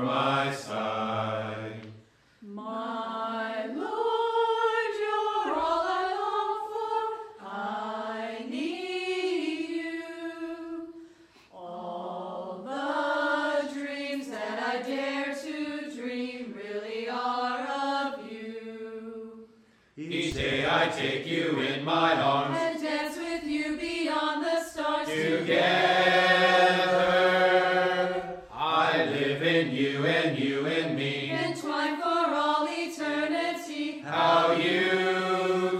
my side. My Lord, you're all I long for. I need you. All the dreams that I dare to dream really are of you. Each day I take you in my arms, And dance with you beyond the stars. together I live in you and you in me. Entwined for all eternity. How you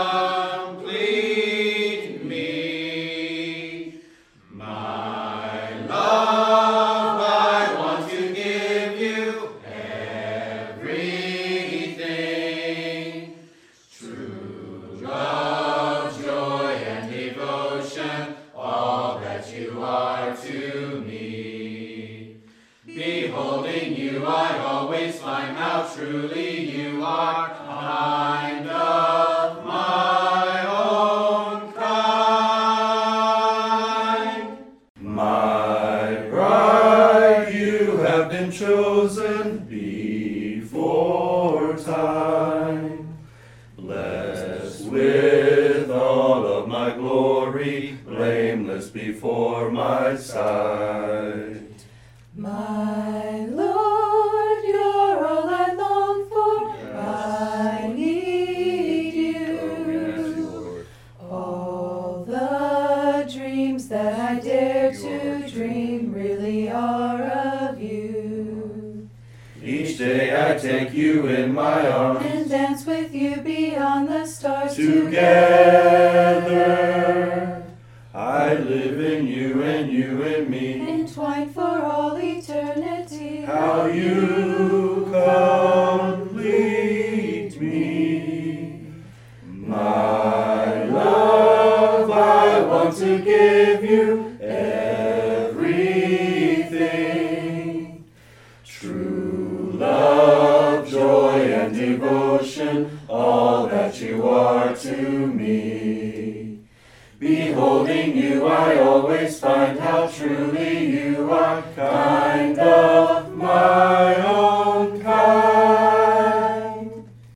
complete me. My love, I want to give you everything. True love, joy, and devotion, all that you are to me. Beholding you, I always find how truly you are kind of my own kind. My bride, you have been chosen before time. Blessed with all of my glory, blameless before my sight. My Lord, you're all I long for. I need you. All the dreams that I dare to dream really are of you. Each day I take you in my arms, And dance with you beyond the stars. together I live in you and you in me. Entwined for all eternity. How you complete me. My love, I want to give you everything. True love, joy, and devotion, all that you are to me. Beholding you, I always find how truly you are kind of